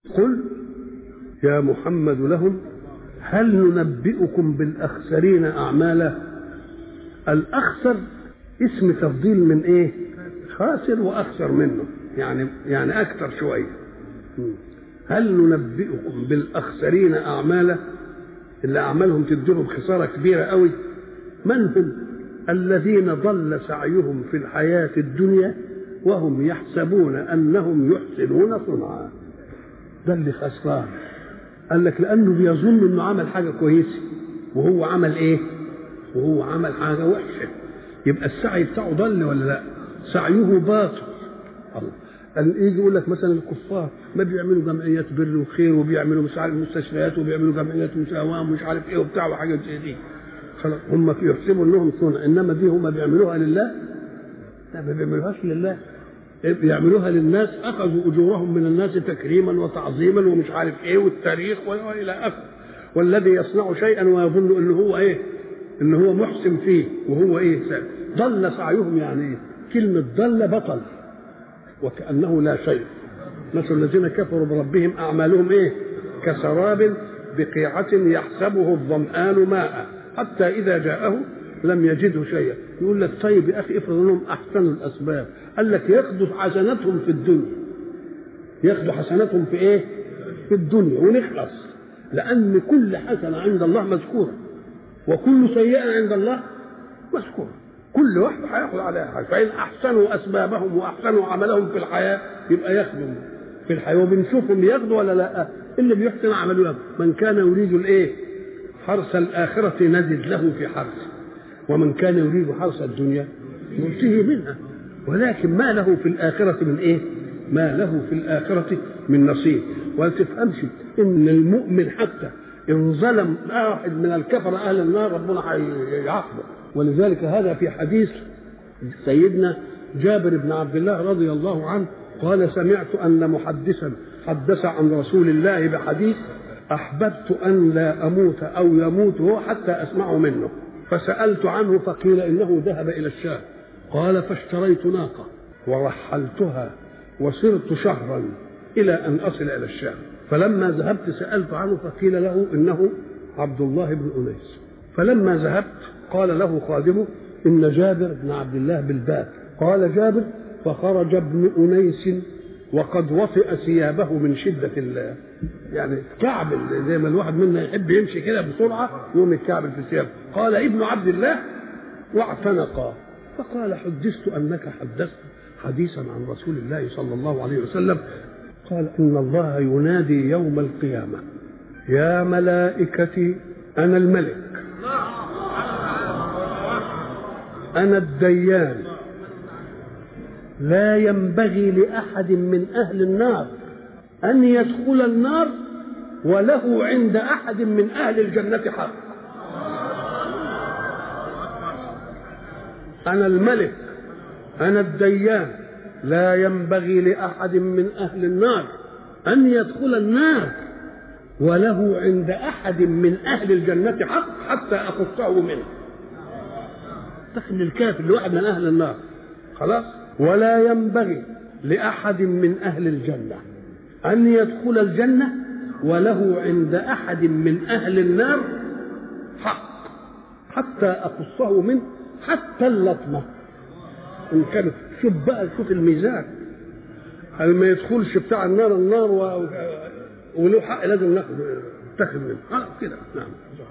قل يا محمد لهم هل ننبئكم بالأخسرين أعمالا. الأخسر اسم تفضيل من إيه؟ خاسر وأخسر منه، يعني أكثر شوية. هل ننبئكم بالأخسرين أعمالا، اللي أعمالهم تديهم خسارة كبيرة قوي. من هم؟ الذين ضل سعيهم في الحياة الدنيا وهم يحسبون أنهم يحسنون صنعا. ده اللي خسران. قال لك لأنه بيظن أنه عمل حاجة كويسة وهو عمل إيه؟ وهو عمل حاجة وحشة. يبقى السعي بتاعه ضل ولا لا؟ سعيه باطل. الله يجي يقول لك مثلا الكفار ما بيعملوا جمعيات بر وخير وبيعملوا مش عارف مستشفيات وبيعملوا جمعيات مساواة ومش عارف ايه وبتاع وحاجات زي دي. خلاص هم يحسبوا انهم صنع، انما دي هم بيعملوها لله؟ لا، ما بيعملوهاش لله، بيعملوها للناس. اخذوا اجورهم من الناس تكريما وتعظيما ومش عارف ايه والتاريخ والى اخره. والذي يصنع شيئا ويظن انه هو ايه؟ ان هو محسن فيه وهو ايه؟ ضل سعيهم. يعني ايه كلمة ضل؟ بطل وكأنه لا شيء. مثل الذين كفروا بربهم أعمالهم إيه؟ كسراب بقيعة يحسبه الظمآن ماء حتى إذا جاءه لم يجده شيئا. يقول لك طيب يا أخي افرض أنهم أحسنوا الأسباب. قال لك ياخدوا حسناتهم في الدنيا، ياخدوا حسناتهم في إيه؟ في الدنيا ونخلص. لأن كل حسنة عند الله مذكورة وكل سيئة عند الله مذكورة. كل واحد هياخد عليها حاجه. فإن أحسنوا أسبابهم وأحسنوا عملهم في الحياة يبقى ياخدوا في الحياة. وبنشوفهم ياخدوا ولا لا؟ اللي بيحسن عمله. من كان يريد الإيه؟ حرث الآخرة نزد له في حرثه، ومن كان يريد حرث الدنيا نؤتيه منها. ولكن ما له في الآخرة من إيه؟ ما له في الآخرة من نصيب. ولا تفهمش إن المؤمن حتى إن ظلم واحد من الكفر أهل النار ربنا هيعاقبه. ولذلك هذا في حديث سيدنا جابر بن عبد الله رضي الله عنه قال سمعت أن محدثا حدث عن رسول الله بحديث أحببت أن لا أموت أو يموت هو حتى أسمعه منه، فسألت عنه فقيل إنه ذهب إلى الشام. قال فاشتريت ناقة ورحلتها وسرت شهرا إلى أن أصل إلى الشام. فلما ذهبت سألت عنه فقيل له إنه عبد الله بن أنيس. فلما ذهبت قال له خادمه إن جابر بن عبد الله بالباب. قال جابر فخرج ابن أنيس وقد وطئ ثيابه من شدة يعني الكعب زي ما الواحد منا يحب يمشي كده بسرعة يوم الكعب في ثيابه. قال ابن عبد الله واعتنقا. فقال حدثت أنك حدثت حديثا عن رسول الله صلى الله عليه وسلم. قال إن الله ينادي يوم القيامة يا ملائكتي أنا الملك أنا الديان لا ينبغي لأحد من أهل النار أن يدخل النار وله عند أحد من أهل الجنة حق. أنا الملك أنا الديان لا ينبغي لأحد من أهل النار أن يدخل النار وله عند أحد من أهل الجنة حق حتى أخصه منه. دخل الكافر لواحد من أهل النار خلاص. ولا ينبغي لأحد من أهل الجنة أن يدخل الجنة وله عند أحد من أهل النار حق حتى أخصه منه حتى اللطمة إن كانت. شوف بقى شوف الميزان. ما يدخلش بتاع النار وله حق لازم ناخذ منه كده. نعم.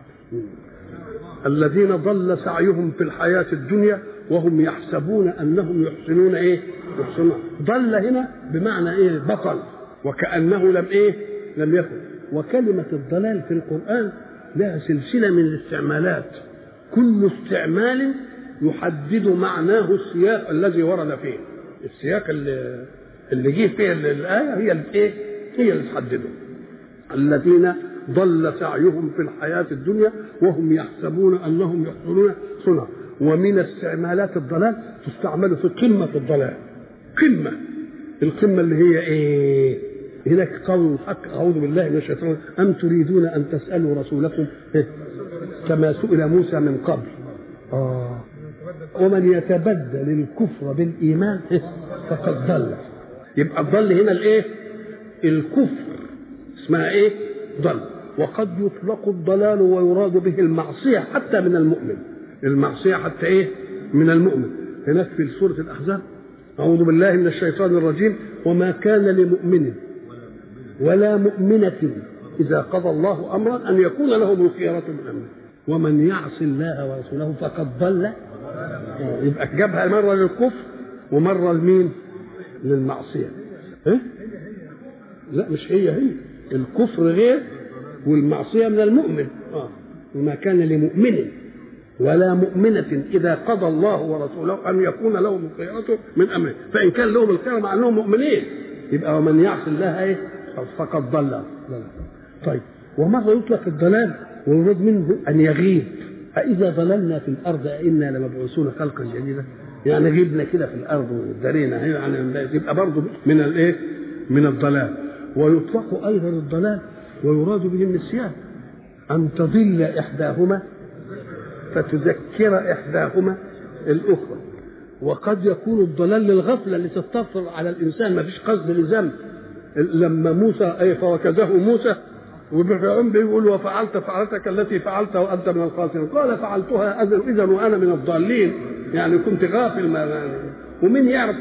الذين ضل سعيهم في الحياة الدنيا وهم يحسبون أنهم يحسنون إيه؟ يحسنون. ضل هنا بمعنى إيه؟ بطل وكأنه لم إيه؟ لم يكن. وكلمة الضلال في القرآن لها سلسلة من الاستعمالات. كل استعمال يحدد معناه السياق الذي ورد فيه. السياق اللي جه فيه الآية هي الإيه؟ هي اللي تحدده. الذين ضل سعيهم في الحياة الدنيا وهم يحسبون أنهم يحسنون صنعا. ومن استعمالات الضلال تستعمل في قمة الضلال. قمة القمة اللي هي إيه؟ هناك قول الحق أعوذ بالله من الشيطان أم تريدون أن تسألوا رسولكم كما سئل موسى من قبل. ومن يتبدل الكفر بالإيمان فقد ضل. يبقى الضل هنا الإيه؟ الكفر اسمها ايه؟ ضل. وقد يطلق الضلال ويراد به المعصية حتى من المؤمن، المعصية حتى ايه؟ من المؤمن. هناك في سورة الأحزاب أعوذ بالله من الشيطان الرجيم وما كان لمؤمن ولا مؤمنة إذا قضى الله أمرا أن يكون لهم الخيرة من أمره ومن يعص الله ورسوله فقد ضل. يبقى جابها مرة للكفر ومرة لمين؟ للمعصية. إيه؟ لا مش هي الكفر غير والمعصية من المؤمن. وما كان لمؤمن ولا مؤمنة إذا قضى الله ورسوله أن يكون لهم الخيرة من أمره، فإن كان لهم الخيرة مع أنهم مؤمنين يبقى ومن يعص الله إيه؟ فقد ضل. طيب ومرة يطلق الضلال ويراد منه أن يغيب. فإذا ضللنا في الأرض أئنا لمبعوثون خلقا جديدا، يعني غيبنا كده في الأرض ودارينا يعني يبقى برضه من الإيه؟ من الضلال. ويطلق أيضا الضلال ويراد به النسيان، أن تضل إحداهما فتذكر إحداهما الأخرى. وقد يكون الضلال للغفلة اللي تستفر على الإنسان، ما فيش قصد لذنب. لما موسى فوكزه موسى وفرعون بيقول وفعلت فعلتك التي فعلتها وأنت من الخاسرين، قال فعلتها إذا وأنا من الضالين، يعني كنت غافل. ومن يعرف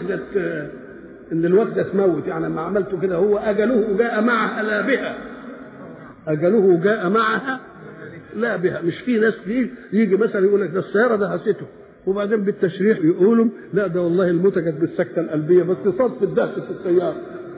إن الوكدة تموت؟ يعني لما عملته كده هو أجله جاء معها لا بها، أجله جاء معها لا بها. مش في ناس يجي مثلا يقول لك ده السيارة دهسته، وبعدين بالتشريح يقولوا لا ده والله الموتة كانت بالسكتة القلبية بس صدفة دهسة السيارة.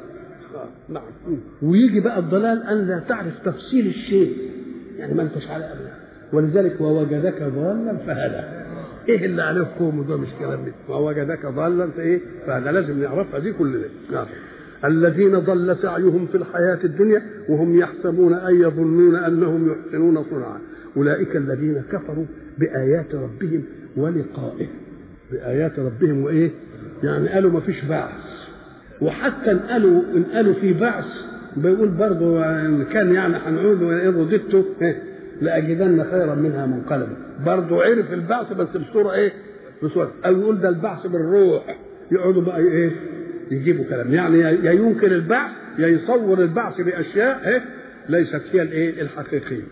نعم. ويجي بقى الضلال أن لا تعرف تفصيل الشيء، يعني ما انتش على أبدا. ولذلك ووجدك ضالا فهدى. ايه اللي عليه قوم ده؟ مش كلام ووجدك ضالا فايه فهذا لازم نعرفها دي كلنا. نعم. الذين ضل سعيهم في الحياة الدنيا وهم يحسبون أي يظنون أنهم يحسنون صنعا أولئك الذين كفروا بآيات ربهم ولقائه. بآيات ربهم وإيه؟ يعني قالوا ما فيش بعث، وحتى إن قالوا في بعث بيقول برضه إن كان يعني هنعود وإن رددت لأجدن خيرا منها منقلبا. برضه عرف البعث بس بصورة إيه؟ بصورة أو يقول ده البعث بالروح، يقعدوا بقى إيه؟ يجيبوا كلام، يعني يا ينكر البعث يا يصور البعث بأشياء ليست هي الإيه؟ الحقيقية.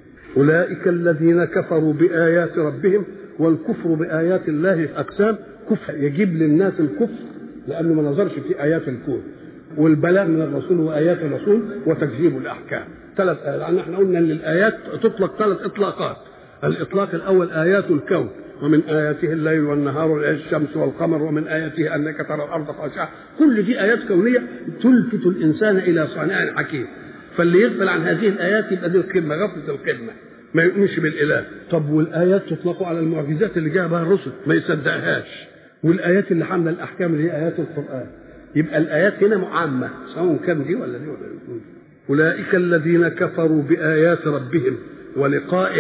أولئك الذين كفروا بآيات ربهم. والكفر بآيات الله أقسام: كفر يجيب للناس الكفر لأنه ما نظرش في آيات الكون، والبلاغ من الرسول وآيات الرسول، وتكذيب الأحكام. ثلاث يعني احنا قلنا ان الآيات تطلق ثلاث إطلاقات. الإطلاق الأول آيات الكون، ومن آياته الليل والنهار والشمس والقمر، ومن آياته أنك ترى الأرض خاشعة. كل دي آيات كونية تلفت الإنسان إلى صانع حكيم. فاللي يغفل عن هذه الآيات يبقى دي القمة، غفلة القمة، ما يؤمنش بالإله. طب والآيات تطلق على المعجزات اللي جاء بها الرسل ما يصدقهاش، والآيات اللي حاملة الأحكام اللي هي آيات القرآن. يبقى الآيات هنا عامة سواء كان دي ولا دي ولا دي. أولئك الذين كفروا بآيات ربهم ولقائه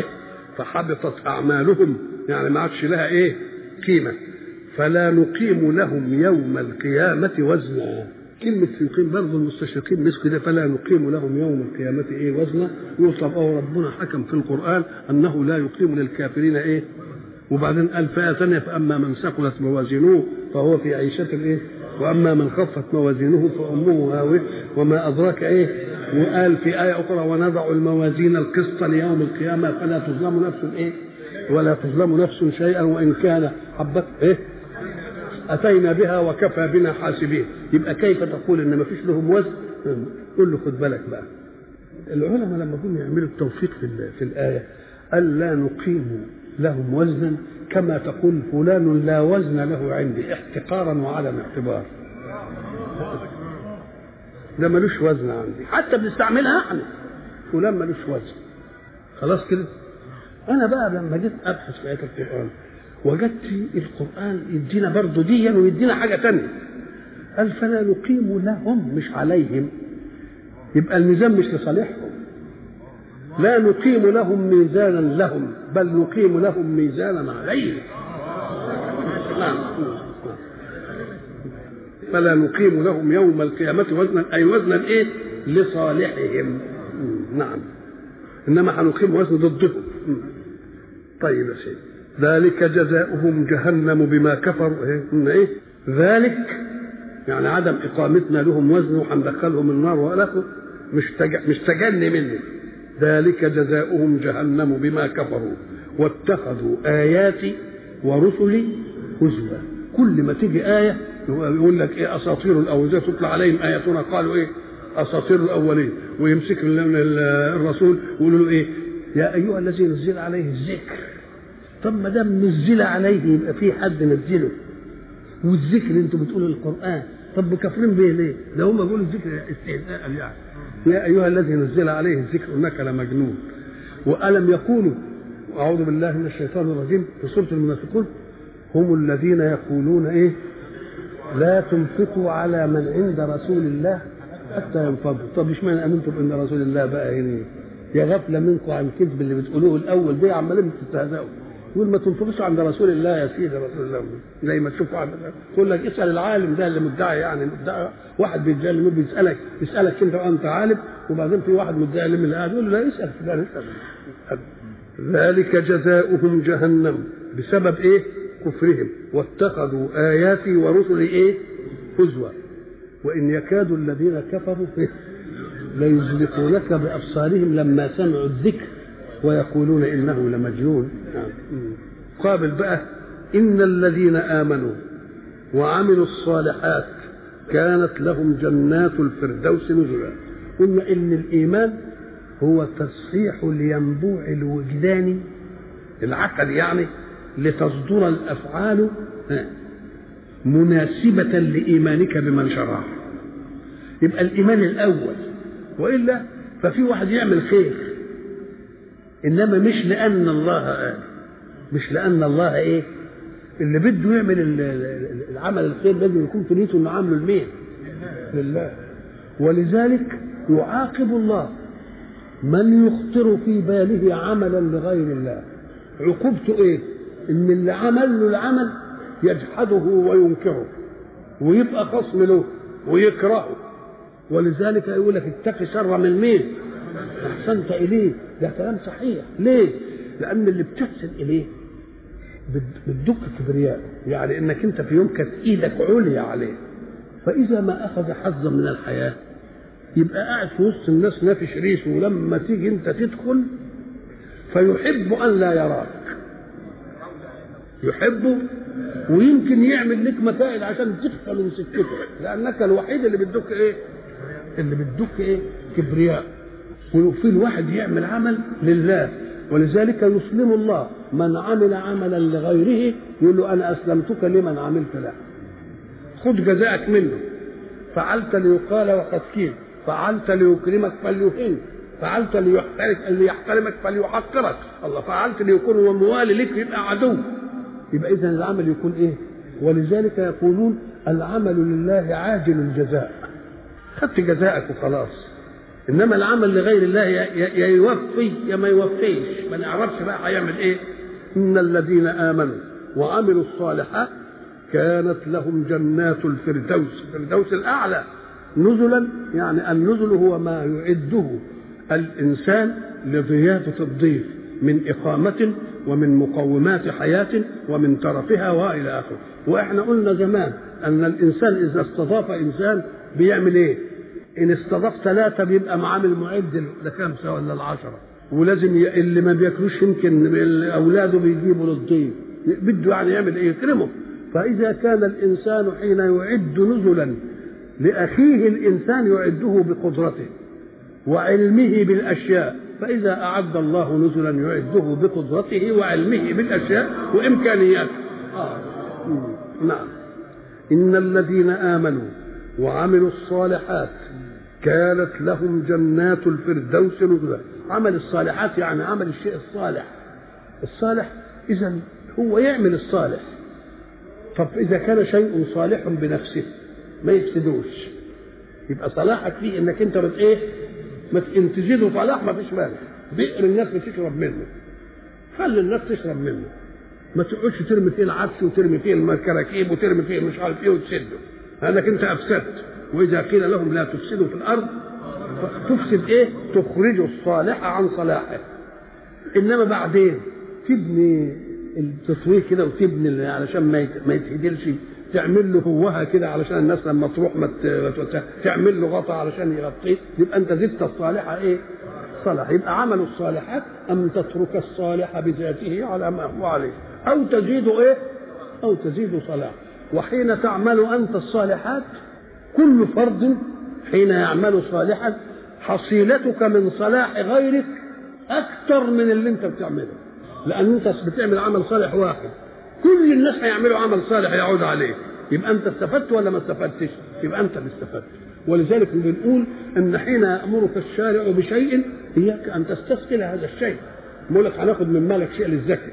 فحبطت أعمالهم، يعني ما عادش لها إيه؟ قيمة. فلا نقيم لهم يوم القيامة وزنا. كلمة يقيم برضه المستشرقين مسكوا ده، فلا نقيم لهم يوم القيامة إيه؟ وزنا. يقول ربنا حكم في القرآن أنه لا يقيم للكافرين إيه؟ وبعدين قال في آية ثانية: فأما من ثقلت موازينه فهو في عيشة إيه؟ وأما من خفت موازينه فأمه هاوية وما أدراك إيه؟ وقال في آية أخرى: ونضع الموازين القسط ليوم القيامة فلا تظلم نفس إيه؟ ولا تظلم نفس شيئا وإن كان حبة إيه؟ أتينا بها وكفى بنا حاسبين. يبقى كيف تقول إن ما فيش لهم وزن؟ قل له خد بالك بقى. العلماء لما كانوا يعملوا التوفيق في الآية قال لا نقيم لهم وزنا كما تقول فلان لا وزن له عندي، احتقارا وعدم اعتبار. ده ملوش وزن عندي، حتى بنستعملها احنا، فلان ملوش وزن. خلاص كده. انا بقى لما جيت ابحث في آيات القرآن وجدت القرآن يدينا برضه ديا ويدينا حاجة تانية. قال فلا نقيم لهم مش عليهم، يبقى الميزان مش لصالحهم. لا نقيم لهم ميزانا لهم بل نقيم لهم ميزانا عليهم. فلا نقيم لهم يوم القيامة وزنا، أي وزنا إيه؟ لصالحهم. نعم. إنما هنقيم وزن ضدهم. طيب يا سيدي. ذلك جزاؤهم جهنم بما كفروا. إيه؟ ذلك يعني عدم إقامتنا لهم وزن وهندخلهم النار وآخره. مش تجني منه. ذلك جزاؤهم جهنم بما كفروا واتخذوا آياتي ورسلي هزوا. كل ما تيجي آية يقول لك إيه أساطير الأولين، تطلع عليهم آياتنا قالوا إيه أساطير الأولين، ويمسك الرسول ويقول له إيه يا أيها الذي نزل عليه الذكر. طب ما دام نزل عليه يبقى في حد نزله، والذكر انتوا بتقولوا القرآن، طب كافرين به ليه؟ ده هم بيقولوا الذكر استهزاء يعني. يا أيها الذي نزل عليه الذكر إنك لمجنون. وألم يقولوا أعوذ بالله من الشيطان الرجيم في سورة المنافقون هم الذين يقولون إيه لا تنفقوا على من عند رسول الله حتى ينفضوا. طب مش معنى أمنتم بأن رسول الله بقى هنا يا غفلة منكم عن الكذب اللي بتقولوه الأول ده عمالين تستهزئوا. يقول ما تنفقوش عند رسول الله يا سيدي رسول الله زي ما تشوفوا يقول لك اسأل العالم ده اللي مدعي يعني مدعي واحد بيدعي اللي بيسألك أنت عالم، وبعدين في واحد مدعي اللي قاعد يقول له لا اسأل فلان اسأل. ذلك جزاؤهم جهنم بسبب ايه كفرهم واتخذوا آياتي ورسلي ايه هزوا وإن يكاد الذين كفروا ليزلقونك بأبصارهم لما سمعوا الذكر ويقولون إنه لمجنون. قابل بقى إن الذين آمنوا وعملوا الصالحات كانت لهم جنات الفردوس نزلا. قلنا إن الإيمان هو تصحيح الينبوع الوجداني العقل يعني لتصدر الأفعال مناسبة لإيمانك بمن شرع. يبقى الإيمان الأول، وإلا ففي واحد يعمل خير إنما مش لأن الله قال، مش لأن الله إيه اللي بده يعمل العمل الخير لازم يكون في نيته إنه عامله لمين؟ لله. ولذلك يعاقب الله من يخطر في باله عملا لغير الله. عقوبته ايه؟ ان اللي عمل له العمل يجحده وينكره ويبقى خصم له ويكرهه. ولذلك يقول لك اتق شر من مين؟ احسنت اليه. ده كلام صحيح. ليه؟ لان اللي بتحسن اليه بتدك كبرياء، يعني انك انت في يوم كانت ايدك عليا عليه، فاذا ما اخذ حظا من الحياه يبقى قاعد في وسط الناس نافش ريشه، ولما تيجي انت تدخل فيحب ان لا يراك، يحبه ويمكن يعمل لك مسائل عشان تدخل من سكته، لانك الوحيد اللي بتدك ايه؟ اللي بتدك ايه؟ كبرياء. وفي الواحد يعمل عمل لله، ولذلك يسلم الله من عمل عملا لغيره يقول له انا اسلمتك لمن عملت له، خذ جزاءك منه. فعلت ليقال وقد كيل، فعلت ليكرمك فليهنك، فعلت ليحترمك فليحقرك، الله فعلت ليكون هو موالي لك يبقى عدو. يبقى اذا العمل يكون ايه؟ ولذلك يقولون العمل لله عاجل الجزاء، خدت جزاءك وخلاص. انما العمل لغير الله يا يوفي يا ما يوفيش، ما نعرفش بقى هيعمل ايه. ان الذين امنوا وعملوا الصالحات كانت لهم جنات الفردوس، الفردوس الاعلى نزلا، يعني النزل هو ما يعده الانسان لضيافه الضيف من اقامه ومن مقومات حياه ومن ترفها والى اخره. واحنا قلنا زمان ان الانسان اذا استضاف انسان بيعمل ايه؟ ان استضاف ثلاثه بيبقى معامل معد لخمسه ولا العشره، ولازم اللي ما بياكلوش يمكن اولاده بيجيبوا للضيف، بده يعني يعمل ايه؟ يكرمه. فاذا كان الانسان حين يعد نزلا لاخيه الانسان يعده بقدرته وعلمه بالاشياء، فاذا اعد الله نزلا يعده بقدرته وعلمه بالاشياء وامكانياته. نعم. ان الذين امنوا وعملوا الصالحات كانت لهم جنات الفردوس نزلا. عمل الصالحات يعني عمل الشيء الصالح. الصالح اذا هو يعمل الصالح. طب اذا كان شيء صالح بنفسه ما يفسدوش، يبقى صلاحك فيه انك انت ايه؟ ما تنتجده صلاح ما فيش مانع. بئر الناس بتشرب منه، خلي الناس تشرب منه، ما تقعدش ترمي فيه العفش وترمي فيه الكراكيب وترمي فيه مش عارف ايه وتسده، لانك انت افسدت. واذا قيل لهم لا تفسدوا في الارض تفسد ايه؟ تخرج الصالح عن صلاحه. انما بعدين تبني التطوير كده وتبني علشان ما يتهدلش تعمل له هوها كده علشان الناس لما تروح تعمل له غطاء علشان يغطيه، يبقى انت زدت الصالحه ايه؟ صالح. يبقى عمل الصالحات ان تترك الصالح بذاته على ما هو عليه، او تزيد ايه؟ او تزيد صلاح. وحين تعمل انت الصالحات، كل فرد حين يعمل صالحا حصيلتك من صلاح غيرك اكثر من اللي انت بتعمله، لان انت بتعمل عمل صالح واحد، كل الناس هيعملوا عمل صالح يعود عليه، يبقى انت استفدت ولا ما استفدتش؟ يبقى انت اللي استفدت. ولذلك بنقول ان حين يامرك الشارع بشيء اياك ان تستثقل هذا الشيء. بيقول لك هناخد من مالك شيء للزكاه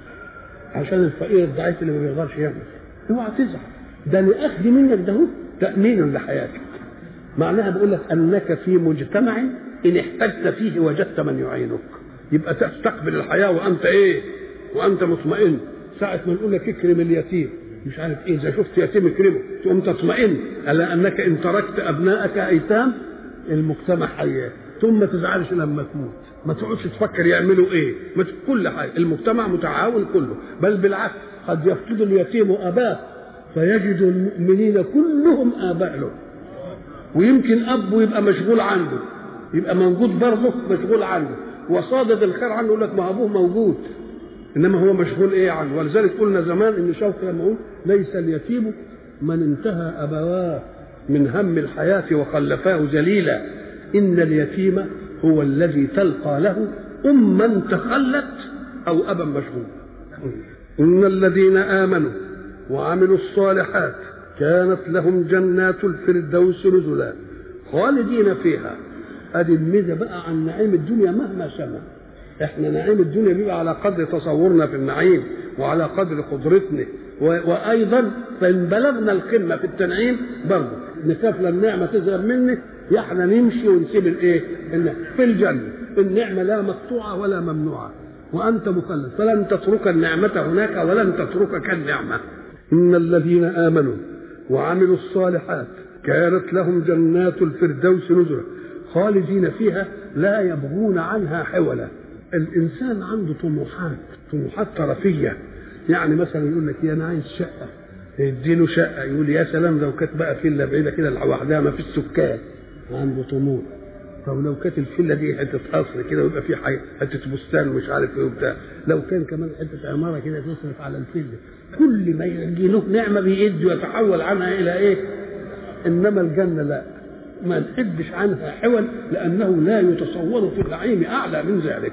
عشان الفقير الضعيف اللي ما بيقدرش يعمل، اوعى تزعل، ده لاخذ منك ده تامين لحياتك. معناها بقول لك انك في مجتمع ان احتجت فيه وجدت من يعينك، يبقى تستقبل الحياه وانت ايه؟ وانت مطمئن. ساعه ما نقول لك اكرم اليتيم مش عارف ايه، اذا شفت يتيم اكرمه تقوم تطمئن على انك ان تركت ابنائك ايتام المجتمع حياه، ثم ما تزعلش لما تموت، ما تقعدش تفكر يعملوا ايه، ما كل حاجه المجتمع متعاون كله، بل بالعكس قد يفقد اليتيم اباه فيجد المؤمنين كلهم اباء له، ويمكن ابه يبقى مشغول عنده، يبقى موجود برضه مشغول عنده، وصادد الخير عنه يقول لك ما ابوه موجود انما هو مشغول ايه عنه. ولذلك قلنا زمان ان شوقي لما يقول ليس اليتيم من انتهى ابواه من هم الحياه وخلفاه ذليلا، ان اليتيم هو الذي تلقى له اما تخلت او ابا مشغول. ان الذين امنوا وعملوا الصالحات كانت لهم جنات الفردوس نزلا خالدين فيها. ادي الميزه بقى عن نعيم الدنيا مهما سمع. احنا نعيم الدنيا بيبقى على قدر تصورنا في النعيم وعلى قدر قدرتنا، وايضا فان بلغنا القمه في التنعيم برضه نخاف النعمه تذهب منك، احنا نمشي ونسيب الايه؟ في الجنه النعمه لا مقطوعه ولا ممنوعه وانت مخلد، فلن تترك النعمه هناك ولن تتركك النعمه. ان الذين امنوا وعملوا الصالحات كانت لهم جنات الفردوس نزلا خالدين فيها لا يبغون عنها حولا. الانسان عنده طموحات طرفيه، يعني مثلا يقول لك انا عايز شقه، يديله شقه يقول يا سلام لو كانت بقى فيلا بعيده كده لوحدها ما فيش سكان، عنده طموح. طب لو كانت الفيلا دي حته قصر كده ويبقى في حته بستان ومش عارف ايه وبتاع، لو كان كمان حته عماره كده تصرف على الفيلا، كل ما يجي له نعمه بيدي ويتحول عنها الى ايه؟ انما الجنه لا، ما نحبش عنها حول، لانه لا يتصور في النعيم اعلى من ذلك.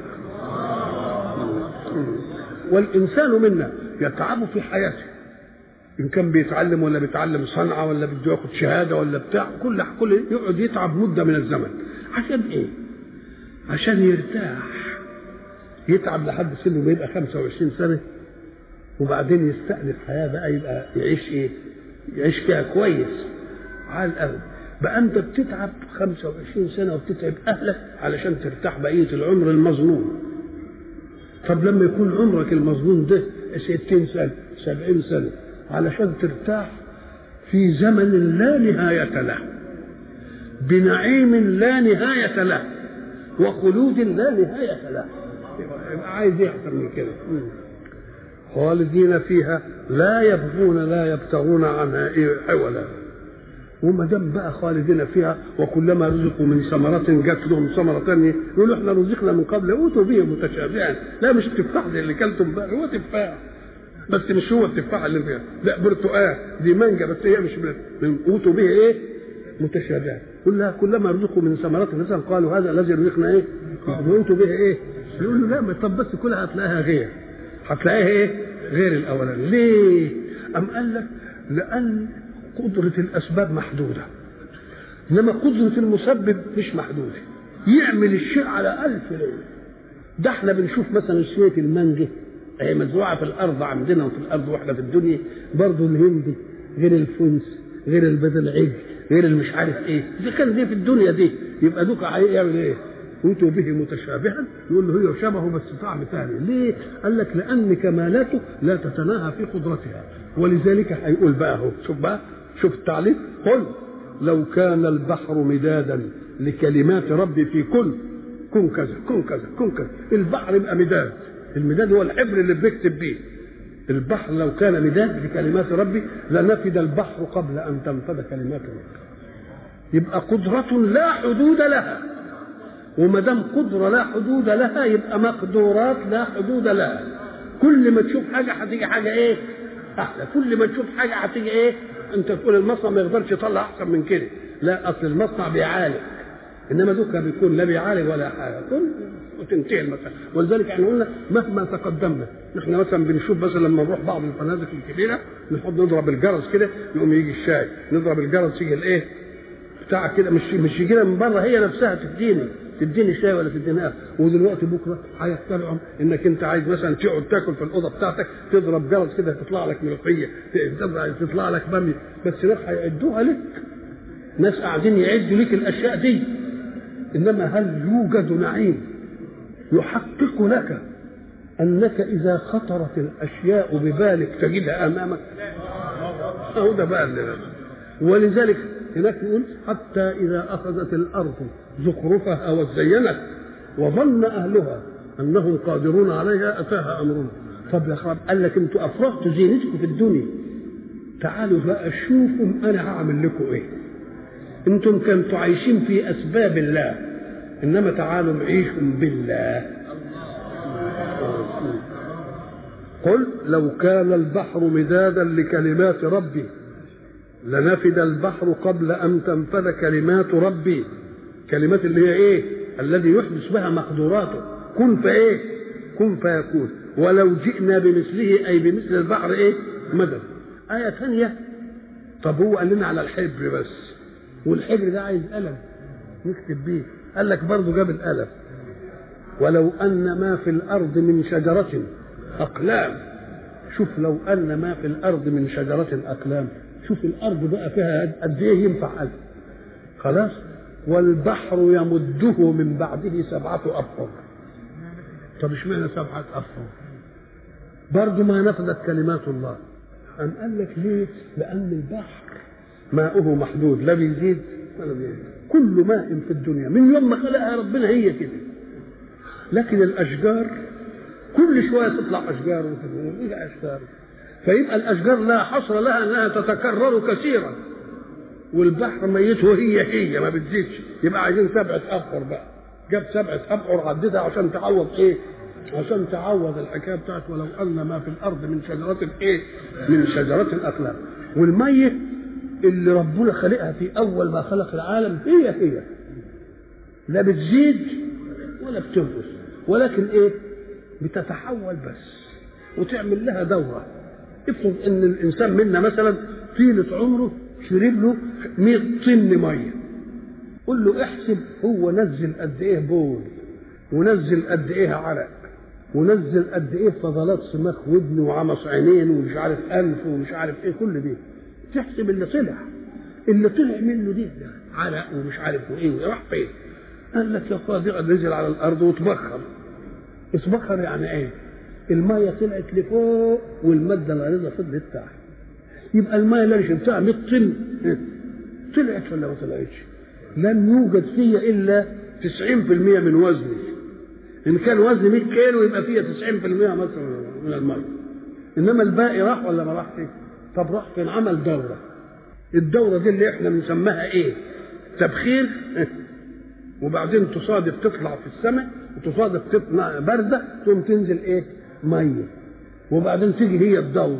والانسان منا يتعب في حياته، ان كان بيتعلم ولا بيتعلم صنعه ولا بده ياخد شهاده ولا بتاع، كل يقعد يتعب مده من الزمن. عشان ايه؟ عشان يرتاح، يتعب لحد سنه بيبقى 25 سنه وبعدين يستأنف حياه بقى، يبقى يعيش ايه؟ يعيش فيها كويس على الاقل. بقى انت بتتعب 25 سنه وبتتعب اهلك علشان ترتاح بقيه العمر المظنون. طب لما يكون عمرك المظنون ده 60 سنه 70 سنه علشان ترتاح في زمن لا نهايه له، بنعيم لا نهايه له، وخلود لا نهايه له، يبقى عايز ايه اكتر من كده؟ خالدين فيها لا يبغون لا يبتغون عنها حولا. وما دام بقى خالدين فيها وكلما رزقوا من ثمرات جات لهم ثمره ثانيه يقولوا احنا رزقنا من قبل اوتوا به متشابها. لا مش التفاح اللي كلتم بقى، هو تفاح بس مش هو التفاح اللي فيها، لا برتقال دي مانجا بس هي مش من اوتوا به ايه؟ متشابها. كلما رزقوا من ثمرات مثلا قالوا هذا الذي رزقنا ايه؟ اوتوا به ايه؟ يقولوا لا طب بس كلها هتلاقيها ايه؟ غير الاولاني. ليه؟ ام قال لك لان قدرة الأسباب محدودة، إنما قدرة المسبب مش محدودة، يعمل الشيء على 1000 ليلة. ده احنا بنشوف مثلا شوية المانجا هي مزروعة في الأرض عندنا وفي الأرض واحنا في الدنيا، برضه الهندي غير الفنس غير البيض العج غير المش عارف ايه، إذا كان دي في الدنيا دي يبقى دوك يعمل ايه؟ وانتوا به متشابها، يقول له هي شبهه بس طعم ثاني. ليه؟ قال لك لأن كمالاته لا تتناهى في قدرتها، ولذلك هيقول بقى اهو شوف التعليق، قل لو كان البحر مدادا لكلمات ربي في كن كذا كن كذا كن كذا. البحر يبقى مداد، المداد هو الحبر اللي بنكتب بيه، البحر لو كان مداد لكلمات ربي لنفد البحر قبل أن تنفد كلمات ربي. يبقى قدرة لا حدود لها، وما دام قدرة لا حدود لها يبقى مقدورات لا حدود لها. كل ما تشوف حاجة هتيجي حاجة إيه؟ أحلى. كل ما تشوف حاجة هتيجي إيه؟ أنت تقول المصنع ما يقدرش يطلع أحسن من كده، لا، أصل المصنع بيعالج، إنما دوكا بيكون لا بيعالج ولا حاجة، كل وتنتهي المسألة. ولذلك يعني قلنا مهما تقدمنا، نحن مثلا بنشوف مثلا لما نروح بعض الفنادق الكبيرة نحط نضرب الجرس كده يقوم يجي الشاي، نضرب الجرس يجي الإيه؟ بتاع كده، مش يجينا من بره، هي نفسها تديني شاي ولا تديني قهوه. ودلوقتي بكره هيخترعوا انك انت عايز مثلا تقعد تاكل في الاوضه بتاعتك تضرب جرس كده تطلع لك ملوخيه، تطلع لك باميه، بس ناس هيعدوها لك، ناس قاعدين يعدوا لك الاشياء دي. انما هل يوجد نعيم يحقق لك انك اذا خطرت الاشياء ببالك تجدها امامك؟ اهو ده بقى اللي. ولذلك هناك يقول حتى إذا أخذت الأرض زخرفها وزينت وظن أهلها أنهم قادرون عليها أتاها أمرنا. طب يا خراب، قال لك أنتوا أفرغتوا زينتكم في الدنيا، تعالوا بقى شوفوا أنا هعمل لكم إيه. أنتم كنتوا عايشين في أسباب الله، إنما تعالوا نعيشوا بالله. قل لو كان البحر مدادا لكلمات ربي لنفد البحر قبل أن تنفد كلمات ربي. كلمات اللي هي إيه؟ الذي يحدث بها مقدوراته، كن فإيه؟ كن فيكون. ولو جئنا بمثله أي بمثل البحر إيه؟ مدد. آية ثانية، طب هو قال لنا على الحبر بس، والحبر ده عايز قلم نكتب بيه، قال لك برضه جاب القلم. ولو أن ما في الأرض من شجرة أقلام، شوف لو أن ما في الأرض من شجرة أقلام، شوف الأرض بقى فيها قد إيه ينفع قلم. خلاص. والبحر يمده من بعده 7 أبحر. طب اشمعنى 7 أبحر؟ برضه ما نفذت كلمات الله. أم قال لك ليه؟ لأن البحر ماؤه محدود، لا بيزيد ولا بيزيد. كل ماء في الدنيا من يوم ما خلقها ربنا هي كده. لكن الأشجار كل شوية تطلع أشجار وتطلع أشجار، فيبقى الأشجار لا حصر لها أنها تتكرر كثيرا، والبحر ميت وهي ما بتزيدش. يبقى عايزين 7 أبحر بقى، جاب 7 أبحر عددها عشان تعوض إيه؟ عشان تعوض الحكاية بتاعت ولو أن ما في الأرض من شجرة إيه؟ من شجرة الأقلام. والمية اللي ربنا خلقها في أول ما خلق العالم هي لا بتزيد ولا بتنقص، ولكن إيه؟ بتتحول بس وتعمل لها دورة. افرض ان الانسان منا مثلا طيله عمره شرب له 100 طن ميه، قل له احسب هو نزل قد ايه بول، ونزل قد ايه عرق، ونزل قد ايه فضلات سماخ ودن وعمص عينين ومش عارف انف ومش عارف ايه، كل دي تحسب اللي طلع منه دي عرق ومش عارف ايه راح فين. قال لك يا صادق نزل على الارض وتبخر. اتبخر يعني ايه؟ الميه طلعت لفوق والماده الغليظه فضلت تحت. يبقى الميه اللي شربتها 100 طن طلعت ولا ما طلعتش؟ لم يوجد فيها الا 90% من وزني. ان كان وزني 100 كيلو يبقى فيها 90% مثلا من الميه، انما الباقي راح ولا ما راحش؟ طب راح فين؟ عمل دوره. الدوره دي اللي احنا بنسميها ايه؟ تبخير. وبعدين تصادف تطلع في السماء وتصادف تطلع بارده ثم تنزل ايه؟ ميه. وبعدين تيجي هي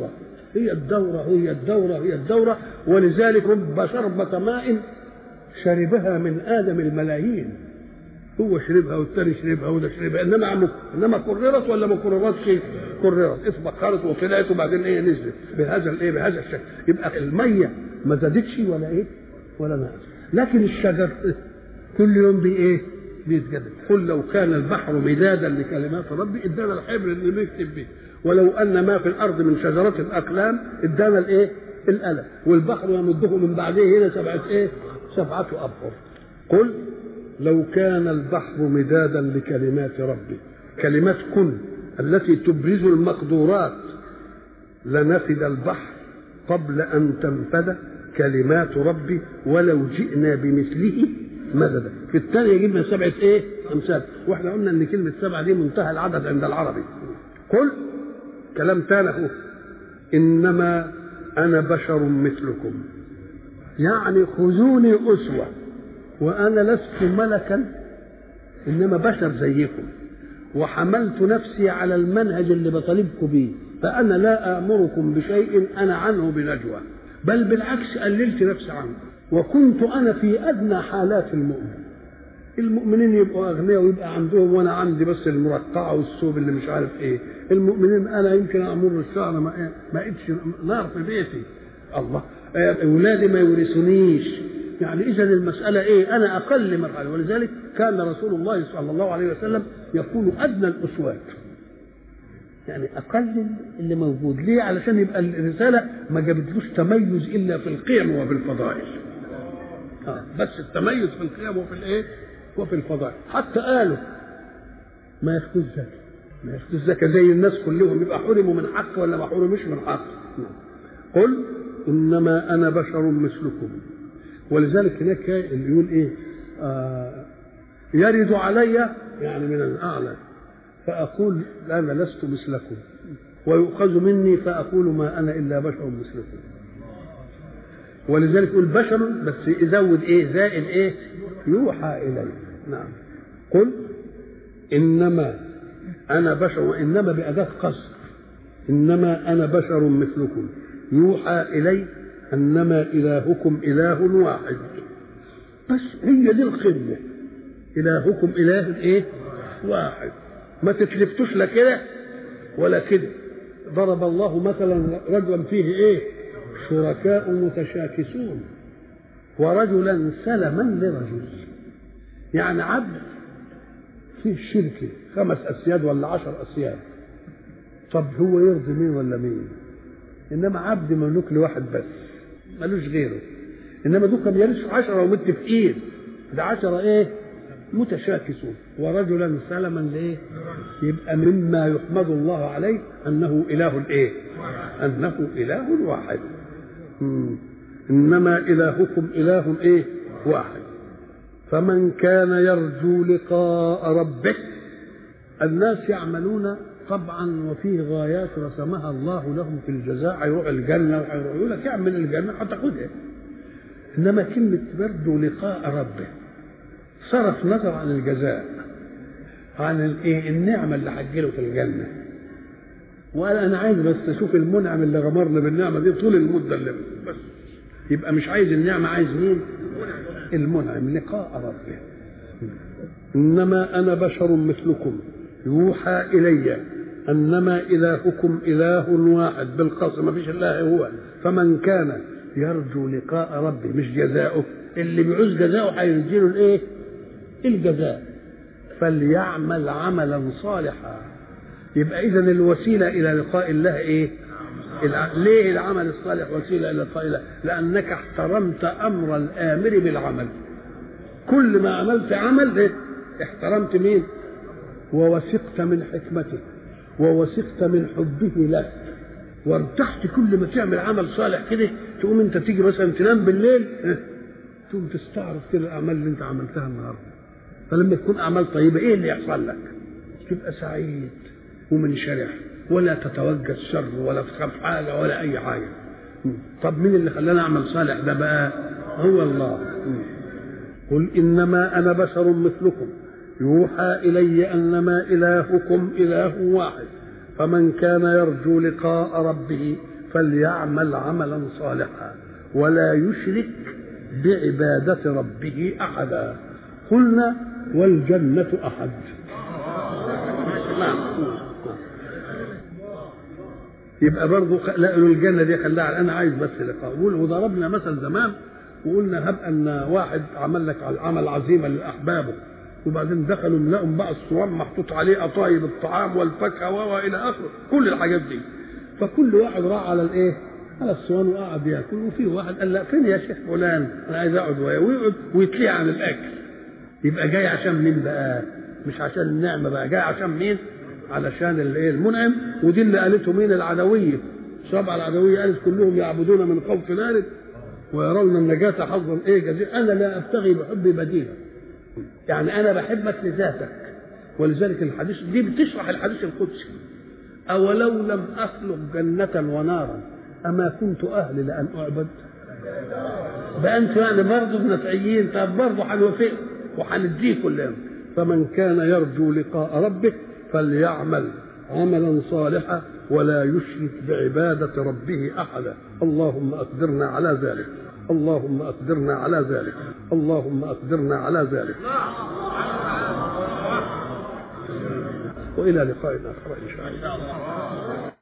الدوره. ولذلك رب شربة ماء شربها من آدم الملايين. هو شربها والثاني شربها وده شربها، انما كررت ولا ما كررتش؟ كررت، اتبخرت وطلعت وبعدين ايه؟ نزلت بهذا الشكل. يبقى الميه ما زادتش ولا نقص. لكن الشجر كل يوم بيتجدد. قل لو كان البحر مدادا لكلمات ربي ادانا الحبر اللي بيكتب به، ولو ان ما في الارض من شجره الاقلام ادانا القلم. والبحر يمده من بعده هنا 7 أبحر. قل لو كان البحر مدادا لكلمات ربي، كلمات كن التي تبرز المقدورات، لنفد البحر قبل ان تنفد كلمات ربي ولو جئنا بمثله مددا. في الثانية جبنا 7 أمثال، واحنا قلنا ان كلمة 7 دي منتهى العدد عند العربي. قل كلام تاني إنما أنا بشر مثلكم، يعني خذوني أسوة، وأنا لست ملكا إنما بشر زيكم، وحملت نفسي على المنهج اللي بطالبكم بيه، فأنا لا آمركم بشيء أنا عنه بنجوى، بل بالعكس قللت نفسي عنكم، وكنت أنا في أدنى حالات المؤمنين يبقوا أغنياء ويبقى عندهم وأنا عندي بس المرقعة والثوب اللي مش عارف إيه. المؤمنين أنا يمكن أمر الشهر ما إيدش نار في بيتي، الله أولادي ما يورثونيش. يعني إذا المسألة إيه؟ أنا أقل مرحلة. ولذلك كان رسول الله صلى الله عليه وسلم يقول أدنى الأسوات، يعني أقل اللي موجود. ليه؟ علشان يبقى الرسالة ما جابتلوش تميز إلا في القيم وفي الفضائل. بس التميز في القيم وفي الإيه؟ وفي الفضائل. حتى قالوا ما ياخدوا الزكاة، ما ياخدوا الزكاة زي الناس كلهم، يبقى حرموا من حق ولا ما حرموش من حق؟ قل إنما أنا بشر مثلكم. ولذلك هناك اللي يقول إيه؟ يرد علي يعني من الأعلى فأقول أنا لست مثلكم، ويؤخذ مني فأقول ما أنا إلا بشر مثلكم. ولذلك يقول بشر بس يزود إيه؟ زائد إيه؟ يوحى إلي. نعم. قل إنما أنا بشر، وإنما بأداة قصر، إنما أنا بشر مثلكم يوحى إلي أنما إلهكم إله واحد. بس هي دي الخدمة، إلهكم إله إيه؟ واحد. ما تتلفتوش لا كده ولا كده. ضرب الله مثلا رجلا فيه إيه؟ شركاء متشاكسون، ورجلا سلما لرجل، يعني عبد فيه شركة 5 أسياد ولا 10 أسياد، طب هو يرضي مين ولا مين؟ إنما عبد مملوك لواحد بس ملوش غيره. إنما دول كانوا يرثوا 10 ومتفقين، ده 10 إيه؟ متشاكسون. ورجلا سلما لإيه؟ يبقى مما يحمد الله عليه أنه إله الإيه؟ أنه إله واحد. إنما إلهكم إله إيه؟ واحد. فمن كان يرجو لقاء ربه، الناس يعملون طبعا وفيه غايات رسمها الله لهم في الجزاء، هيروح الجنة وهيروح يقول لك اعمل الجنة هتاخدها. إنما كلمة يرجو لقاء ربه صرف نظر عن الجزاء، عن الايه؟ النعمة اللي هتجيله في الجنة، وقال أنا عايز بس أشوف المنعم اللي غمرنا بالنعمة دي طول المدة اللي بس. يبقى مش عايز النعمة، عايز مين؟ المنعم، لقاء ربه. إنما أنا بشر مثلكم يوحى إلي أنما إلهكم إله واحد بالقصر، ما فيش إله هو. فمن كان يرجو لقاء ربه، مش جزاؤه، اللي بيعوز جزاؤه هيديله الإيه؟ الجزاء. فليعمل عملا صالحا. يبقى إذن الوسيلة إلى لقاء الله إيه؟ ليه العمل الصالح وسيلة إلى لقاء الله؟ لأنك احترمت أمر الآمر بالعمل. كل ما عملت عمل احترمت مين؟ ووثقت من حكمته، ووثقت من حبه لك، وارتحت. كل ما تعمل عمل صالح كده تقوم انت تيجي مثلا تنام بالليل تقوم تستعرض كده الأعمال اللي انت عملتها النهارده. فلما تكون أعمال طيبة ايه اللي يحصل لك؟ تبقى سعيد ومنشرح، ولا تتوجه الشر ولا تخاف حاجة ولا أي حاجة. طب مين اللي خلانا أعمل صالح ده بقى؟ هو الله. قل إنما أنا بشر مثلكم يوحى إلي أنما إلهكم إله واحد. فمن كان يرجو لقاء ربه فليعمل عملا صالحا ولا يشرك بعبادة ربه أحدا. قلنا والجنة أحد. يبقى برضه لا الجنة دي خلاها أنا عايز بس لقاء. وضربنا مثل زمان وقلنا هب أن واحد عمل لك عمل عزيمة لأحبابه، وبعدين دخلوا ملأهم بقى الصوان محطوط عليه قطايب الطعام والفاكهة وإلى آخره كل الحاجات دي. فكل واحد راح على الإيه؟ على الصوان وقعد ياكل. وفي واحد قال لا فين يا شيخ فلان أنا عايز أقعد ويقعد ويتليه عن الأكل. يبقى جاي عشان مين بقى؟ مش عشان النعمة بقى، جاي عشان مين؟ علشان الايه؟ المنعم. ودي اللي قالته مين؟ العدوية. الشعب العدوية قالت كلهم يعبدون من خوف نار ويرون النجاة حظا ايه جزيل. انا لا ابتغي بحبي بديلا، يعني انا بحبك لذاتك. ولذلك الحديث دي بتشرح الحديث القدسي أولو لم أخلق جنة ونارا أما كنت أهل لأن أعبد. بقى أنتوا يعني برضه بنفعيين، طب برضه هنوافق وهنديه كلنا. فمن كان يرجو لقاء ربه فليعمل عملا صالحا ولا يشرك بعبادة ربه أحدا. اللهم أقدرنا على ذلك، اللهم أقدرنا على ذلك، اللهم أقدرنا على ذلك. وإلى لقاء آخر إن شاء الله.